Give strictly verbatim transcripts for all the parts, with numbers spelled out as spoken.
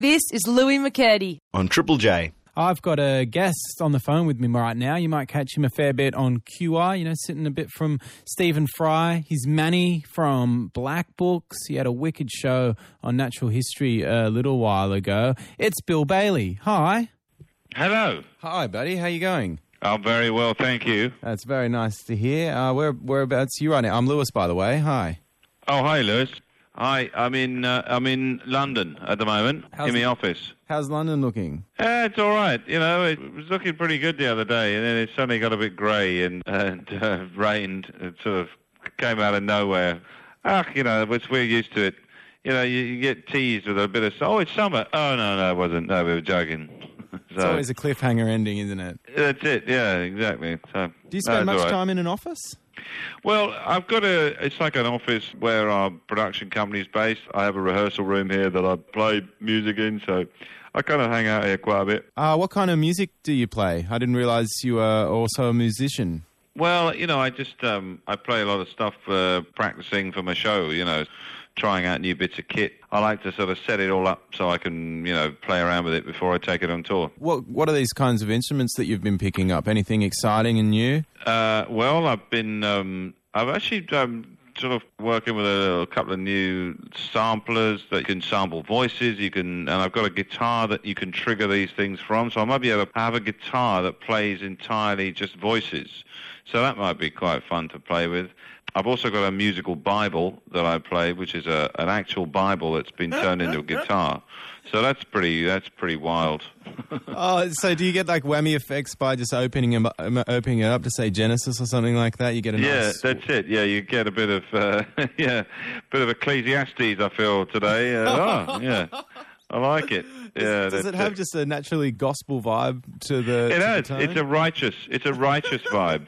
This is Louis McCurdy on Triple J. I've got a guest on the phone with me right now. You might catch him a fair bit on Q I, you know, sitting a bit from Stephen Fry. He's Manny from Black Books. He had a wicked show on Natural History a little while ago. It's Bill Bailey. Hi. Hello. Hi, buddy. How you going? Oh, very well, thank you. That's very nice to hear. Uh, where, whereabouts are you right now? I'm Lewis, by the way. Hi. Oh, hi, Lewis. Hi, I'm in uh, I'm in London at the moment, How's in the it- office. How's London looking? Uh, it's all right. You know, it was looking pretty good the other day, and then it suddenly got a bit grey and, and uh, rained. It sort of came out of nowhere. Ah, you know, which we're used to it. You know, you, you get teased with a bit of, oh, it's summer. Oh, no, no, it wasn't. No, we were joking. It's So, always a cliffhanger ending, isn't it? that's it, yeah, exactly. So, Do you spend no, much it's all right. time in an office? Well, I've got a, it's like an office where our production company's based. I have a rehearsal room here that I play music in, so I kind of hang out here quite a bit. Uh, what kind of music do you play? I didn't realise you were also a musician. Well, you know, I just, um, I play a lot of stuff uh, practicing for my show, you know, trying out new bits of kit. I like to sort of set it all up so I can, you know, play around with it before I take it on tour. What What are these kinds of instruments that you've been picking up? Anything exciting and new? Uh, well, I've been, um, I've actually um, sort of working with a, a couple of new samplers that can sample voices. You can, and I've got a guitar that you can trigger these things from. So I might be able to have a guitar that plays entirely just voices. So that might be quite fun to play with. I've also got a musical Bible that I play, which is a, an actual Bible that's been turned into a guitar. So that's pretty, that's pretty wild. Oh, so do you get like whammy effects by just opening them, um, opening it up to say Genesis or something like that? You get a Yeah, nice... that's it. Yeah, you get a bit of uh, yeah, bit of Ecclesiastes. I feel today. Uh, oh, yeah, I like it. Yeah, Does, does that's it have just a naturally gospel vibe to the? It to has. The tone? It's a righteous. It's a righteous vibe.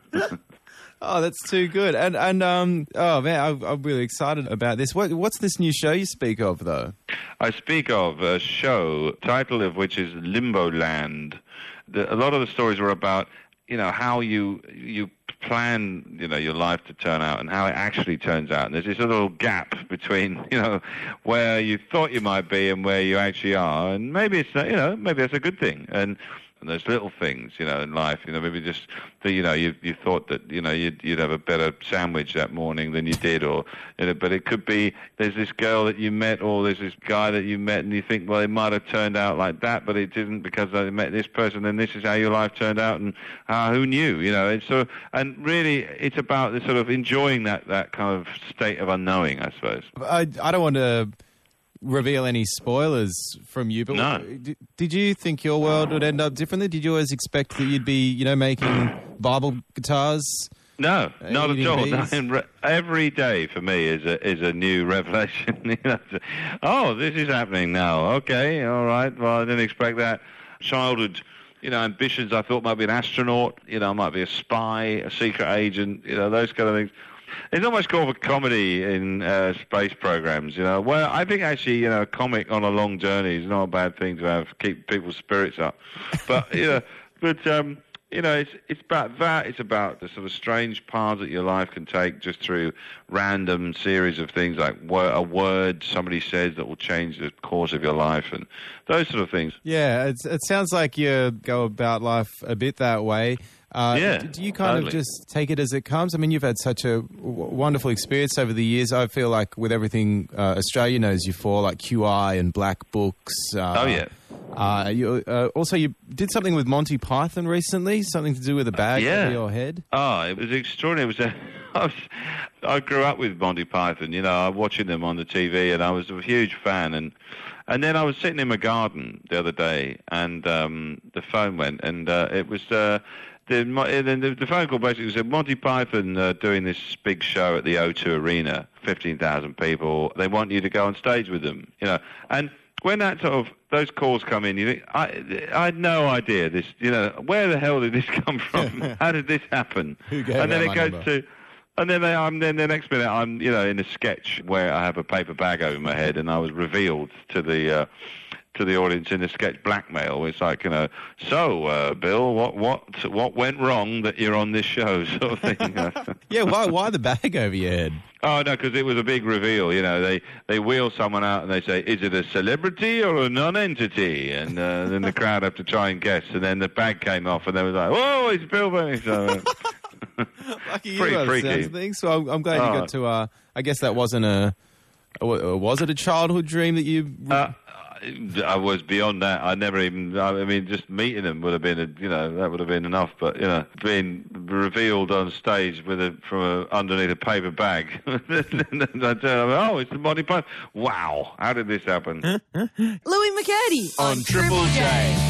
Oh, that's too good. And and um, oh man, I'm, I'm really excited about this. What what's this new show you speak of though? I speak of a show, title of which is Limbo Land. The, a lot of the stories were about, you know, how you you plan, you know, your life to turn out and how it actually turns out. And there's this little gap between, you know, where you thought you might be and where you actually are. And maybe it's, not, you know, maybe that's a good thing. And And those little things, you know, in life, you know, maybe just, the, you know, you you thought that, you know, you'd, you'd have a better sandwich that morning than you did, or, you know, but it could be there's this girl that you met, or there's this guy that you met, and you think, well, it might have turned out like that, but it didn't because I met this person, and this is how your life turned out, and uh, who knew, you know? And so, and really, it's about the sort of enjoying that that kind of state of unknowing, I suppose. I I don't want to reveal any spoilers from you, but No. d- did you think your world would end up differently? Did you always expect that you'd be, you know, making Bible guitars? No, Uh, not at eating all. bees? No, in re- every day for me is a is a new revelation. You know, oh, this is happening now. Okay, all right. Well, I didn't expect that. Childhood, you know, ambitions. I thought might be an astronaut. You know, I might be a spy, a secret agent. You know, those kind of things. There's not much call for comedy in uh, space programs, you know. Well, I think actually, you know, a comic on a long journey is not a bad thing to have, keep people's spirits up. But, you know, but, um, you know, it's it's about that. It's about the sort of strange paths that your life can take just through random series of things, like wor- a word somebody says that will change the course of your life and those sort of things. Yeah, it's, it sounds like you go about life a bit that way. Uh, Yeah, d- Do you kind totally. of just take it as it comes? I mean, you've had such a w- wonderful experience over the years. I feel like with everything uh, Australia knows you for, like Q I and Black Books. Uh, Oh, yeah. Uh, you, uh, also, you did something with Monty Python recently, something to do with a bag Yeah. over your head. Oh, it was extraordinary. It was a, I, was, I grew up with Monty Python, you know, I was watching them on the T V, and I was a huge fan. And and then I was sitting in my garden the other day, and um, the phone went, and uh, it was uh, the, the the phone call basically said Monty Python uh, doing this big show at the O two Arena, fifteen thousand people. They want you to go on stage with them, you know, and. When that sort of those calls come in, you think I, I had no idea this. You know, where the hell did this come from? How did this happen? Who gave and then out it my goes number? to, and then they, I'm then the next minute I'm you know in a sketch where I have a paper bag over my head, and I was revealed to the uh, to the audience in a sketch blackmail. It's like, you know, so, uh, Bill, what what what went wrong that you're on this show, sort of thing. Yeah, why why the bag over your head? Oh, no, because it was a big reveal. You know, they, they wheel someone out and they say, is it a celebrity or a non-entity? And uh, then the crowd have to try and guess. And then the bag came off and they was like, whoa, it's Bill Bailey. So, uh, Lucky you, pretty by the freaky. sounds of things. So I'm, I'm glad you Oh. got to, uh, I guess that wasn't a, was it a childhood dream that you... Uh, I was beyond that. I never even. I mean, just meeting him would have been, a, you know, that would have been enough. But you know, being revealed on stage with a from a, underneath a paper bag, I tell him, oh, it's the Monty Python. Wow, how did this happen? Louis McCurdy on Triple J.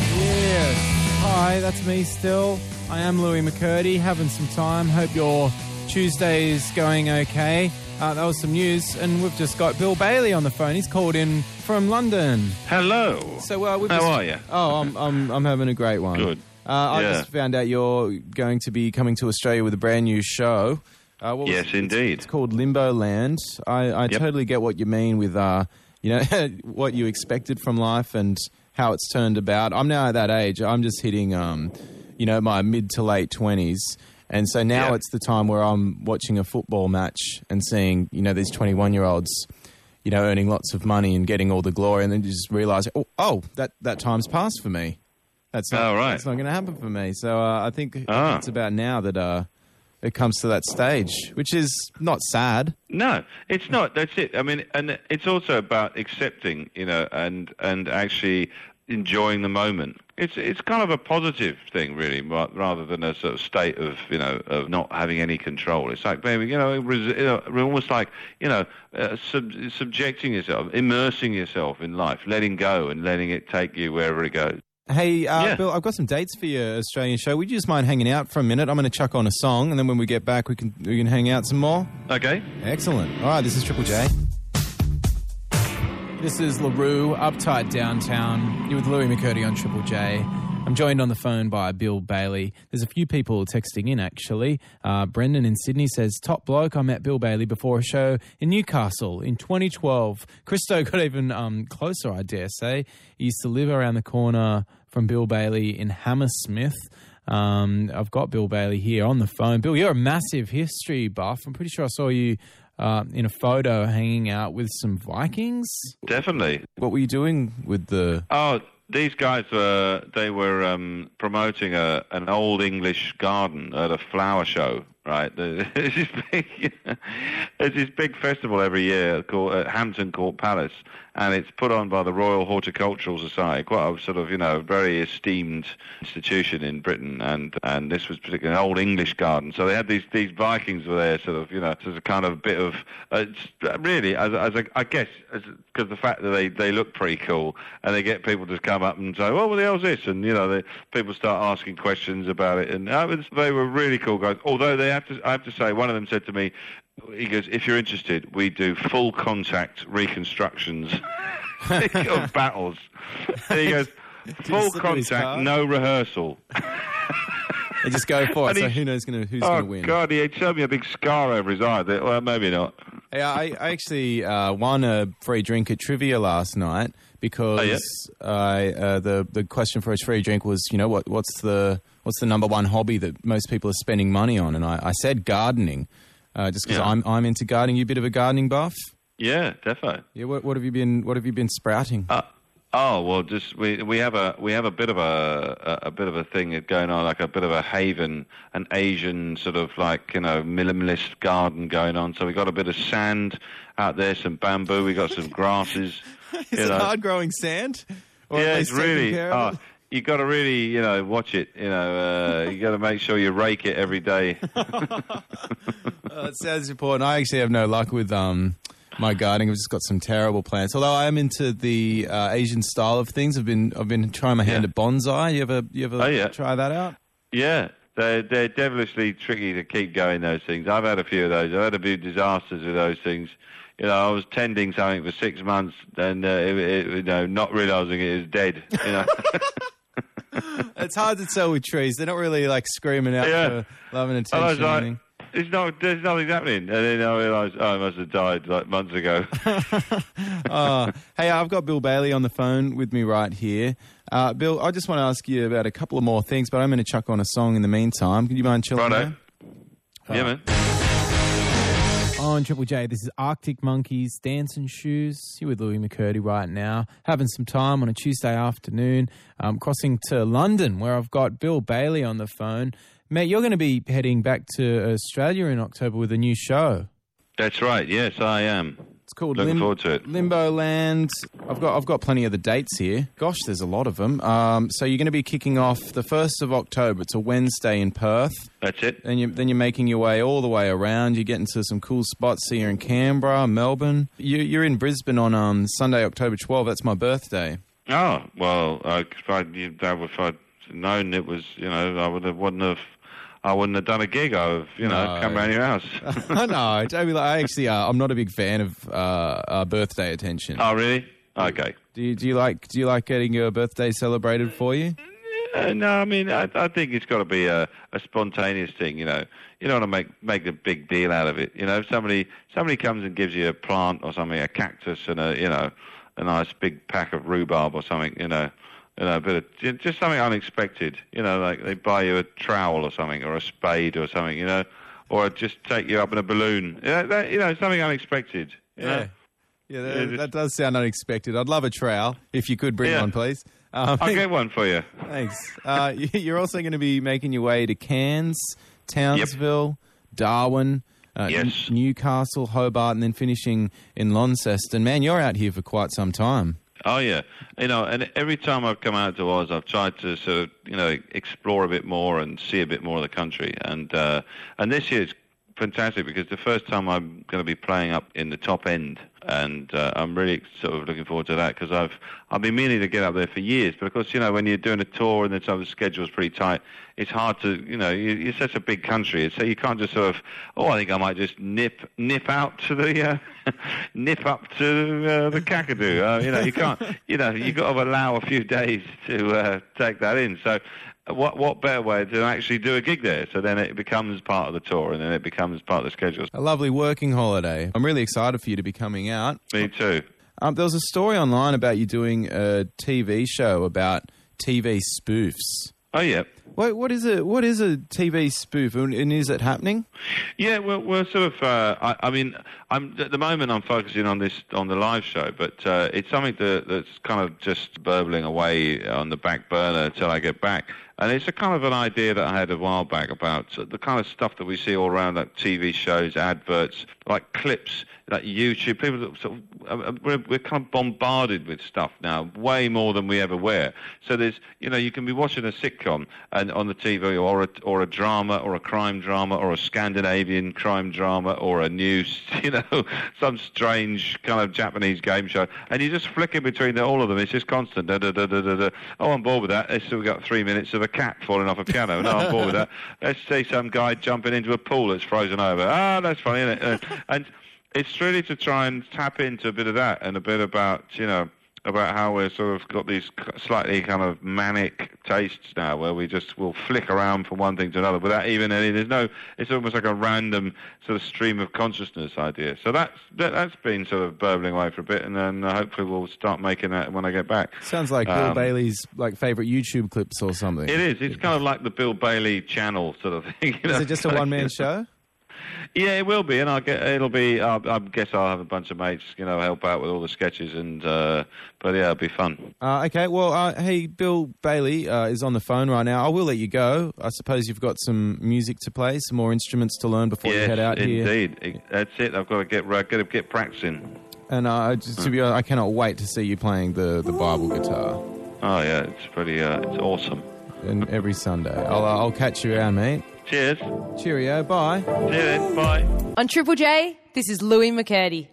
Yes. Hi, that's me still. I am Louis McCurdy, having some time. Hope your Tuesday's going okay. Uh, that was some news, and we've just got Bill Bailey on the phone. He's called in from London. Hello. So, uh, we've How just, are you? Oh, I'm I'm I'm having a great one. Good. Uh, I Yeah. just found out you're going to be coming to Australia with a brand new show. Uh, what was Yes, it? indeed. It's, it's called Limbo Land. I, I Yep. totally get what you mean with, uh, you know, what you expected from life and how it's turned about. I'm now at that age. I'm just hitting, um, you know, my mid to late twenties. And so now Yeah. it's the time where I'm watching a football match and seeing, you know, these twenty-one-year-olds, you know, earning lots of money and getting all the glory, and then you just realise, oh, oh that, that time's passed for me. That's not, Oh, right. that's not going to happen for me. So uh, I think Ah. it's about now that uh, it comes to that stage, which is not sad. No, it's not. That's it. I mean, and it's also about accepting, you know, and and actually enjoying the moment. It's it's kind of a positive thing, really, ra- rather than a sort of state of, you know, of not having any control. It's like, baby, you know, res- you know almost like, you know, uh, sub- subjecting yourself, immersing yourself in life, letting go and letting it take you wherever it goes. Hey, uh, Yeah. Bill, I've got some dates for your Australian show. Would you just mind hanging out for a minute? I'm going to chuck on a song, and then when we get back, we can we can hang out some more. Okay. Excellent. All right, this is Triple J. This is LaRue, Uptight Downtown. You're with Louis McCurdy on Triple J. I'm joined on the phone by Bill Bailey. There's a few people texting in, actually. Uh, Brendan in Sydney says, top bloke, I met Bill Bailey before a show in Newcastle in twenty twelve. Christo got even um, closer, I dare say. He used to live around the corner from Bill Bailey in Hammersmith. Um, I've got Bill Bailey here on the phone. Bill, you're a massive history buff. I'm pretty sure I saw you uh, in a photo hanging out with some Vikings. Definitely. What were you doing with the... Oh, these guys were, they were um, promoting a, an old English garden at a flower show, right? There's this big, there's this big festival every year called at Hampton Court Palace, and it's put on by the Royal Horticultural Society, quite a sort of, you know, very esteemed institution in Britain, and, and this was particularly an old English garden. So they had these, these Vikings were there, sort of, you know, as a kind of bit of, uh, really, as, as a, I guess, because the fact that they, they look pretty cool, and they get people to come up and say, well, what the hell's this? And, you know, they, people start asking questions about it, and uh, they were really cool guys. Although they have to, I have to say, one of them said to me, he goes, if you're interested, we do full contact reconstructions of battles. And he goes, full slip in his contact, card? no rehearsal. They just go for it, And so he's- who knows gonna, who's Oh, going to win. God, he showed me a big scar over his eye. Well, maybe not. Yeah, I, I actually uh, won a free drink at trivia last night because Oh, yeah? I, uh, the the question for a free drink was, you know, what what's the what's the number one hobby that most people are spending money on? And I, I said gardening, uh, just because Yeah. I'm I'm into gardening. You a bit of a gardening buff? Yeah, defo. Yeah. What, what have you been What have you been sprouting? Uh, oh well, just we we have a we have a bit of a, a a bit of a thing going on, like a bit of a haven, an Asian sort of like, you know, minimalist garden going on. So we got a bit of sand out there, some bamboo, we got some grasses. Is you it know. hard growing sand? Or at Yeah, least it's taking really. care of Oh, it? you got to really, you know, watch it. You know, uh, you got to make sure you rake it every day. Uh, it sounds important. I actually have no luck with um, my gardening. I've just got some terrible plants. Although I am into the uh, Asian style of things. I've been I've been trying my hand Yeah. at bonsai. You ever you ever Oh, yeah. try that out? Yeah, they're, they're devilishly tricky to keep going, those things. I've had a few of those. I've had a few disasters with those things. You know, I was tending something for six months and, uh, it, it, you know, not realising it was dead, you know. It's hard to tell with trees. They're not really like screaming out Yeah. for love and I was attention. or like, anything. It's not. There's nothing happening, and then I realised, oh, I must have died like months ago. uh, hey, I've got Bill Bailey on the phone with me right here. Uh, Bill, I just want to ask you about a couple of more things, but I'm going to chuck on a song in the meantime. Can you mind chilling Righto. out? Yeah, man. On Triple J, this is Arctic Monkeys, Dancing Shoes. You're with Louis McCurdy right now, having some time on a Tuesday afternoon, um, crossing to London, where I've got Bill Bailey on the phone. Mate, you're going to be heading back to Australia in October with a new show. That's right. Yes, I am. It's called Looking Lim- forward to it. Limbo Land. I've got I've got plenty of the dates here. Gosh, there's a lot of them. Um, so you're going to be kicking off the first of October. It's a Wednesday in Perth. That's it. And you, then you're making your way all the way around. You get into some cool spots here in Canberra, Melbourne. You, you're in Brisbane on um, Sunday, October twelfth. That's my birthday. Oh, well, uh, if, I'd, you, if I'd known it was, you know, I would have, wouldn't have, I wouldn't have done a gig. I would have, you know, No. come round your house. No, don't be like, I actually, uh, I'm not a big fan of uh, uh, birthday attention. Oh, really? Okay. Do you, do you like do you like getting your birthday celebrated for you? Uh, no, I mean, I, I think it's got to be a, a spontaneous thing, you know. You don't want to make, make a big deal out of it. You know, if somebody, somebody comes and gives you a plant or something, a cactus and a, you know, a nice big pack of rhubarb or something, you know, you know, a bit of, just something unexpected, you know, like they buy you a trowel or something, or a spade or something, you know, or just take you up in a balloon, you know, that, you know something unexpected. You Yeah. know? Yeah, that, Yeah, just- that does sound unexpected. I'd love a trowel, if you could bring Yeah. one, please. Um, I'll get one for you. Thanks. Uh, you- you're also going to be making your way to Cairns, Townsville, Darwin, uh, Yes. N- Newcastle, Hobart, and then finishing in Launceston. Man, you're out here for quite some time. Oh yeah, you know, and every time I've come out to Oz, I've tried to sort of, you know, explore a bit more and see a bit more of the country. And uh, and this year's fantastic because the first time I'm going to be playing up in the top end, and uh, I'm really sort of looking forward to that because I've I've been meaning to get up there for years. But of course, you know, when you're doing a tour and then some of the schedule's pretty tight, it's hard to, you know, you, you're such a big country, so you can't just sort of, oh, I think I might just nip nip out to the uh, nip up to uh, the Kakadu. Uh, you know, you can't, you know, you've got to allow a few days to uh, take that in. So. What what better way to actually do a gig there? So then it becomes part of the tour, and then it becomes part of the schedule. A lovely working holiday. I'm really excited for you to be coming out. Me too. Um, there was a story online about you doing a T V show about T V spoofs. Oh yeah. What, what is a what is a T V spoof, and, and is it happening? Yeah, well, we're sort of. Uh, I, I mean, I'm at the moment I'm focusing on this on the live show, but uh, it's something that, that's kind of just burbling away on the back burner until I get back. And it's a kind of an idea that I had a while back about the kind of stuff that we see all around, like T V shows, adverts, like clips, like YouTube. People that sort of, uh, we're, we're kind of bombarded with stuff now, way more than we ever were. So there's, you know, you can be watching a sitcom and on the T V, or a, or a drama, or a crime drama, or a Scandinavian crime drama, or a news, you know, some strange kind of Japanese game show, and you just flick in between the, all of them. It's just constant. Da, da, da, da, da, da. Oh, I'm bored with that. Let's see, we've got three minutes of a cat falling off a piano. No, I'm bored with that. Let's see some guy jumping into a pool that's frozen over. Ah, that's funny, isn't it? Uh, and it's really to try and tap into a bit of that and a bit about, you know, about how we're sort of got these slightly kind of manic tastes now where we just will flick around from one thing to another without even any, there's no, it's almost like a random sort of stream of consciousness idea. So that's, that, that's been sort of burbling away for a bit, and then uh, hopefully we'll start making that when I get back. Sounds like Bill Um, Bailey's like favourite YouTube clips or something. It is. It's kind of like the Bill Bailey channel sort of thing. You know? Is it just a one-man show? Yeah, it will be, and I'll get. It'll be. I'll, I guess I'll have a bunch of mates, you know, help out with all the sketches, and uh, but yeah, it'll be fun. Uh, okay, well, uh, hey, Bill Bailey uh, is on the phone right now. I will let you go. I suppose you've got some music to play, some more instruments to learn before Yes, you head out here. indeed. That's it. I've got to get got to get practicing. And uh, just to be honest, I cannot wait to see you playing the, the Bible guitar. Oh yeah, it's pretty. Uh, it's awesome. And every Sunday. I'll, uh, I'll catch you around, mate. Cheers. Cheerio, bye. See you then. Bye. On Triple J, this is Louis McCurdy.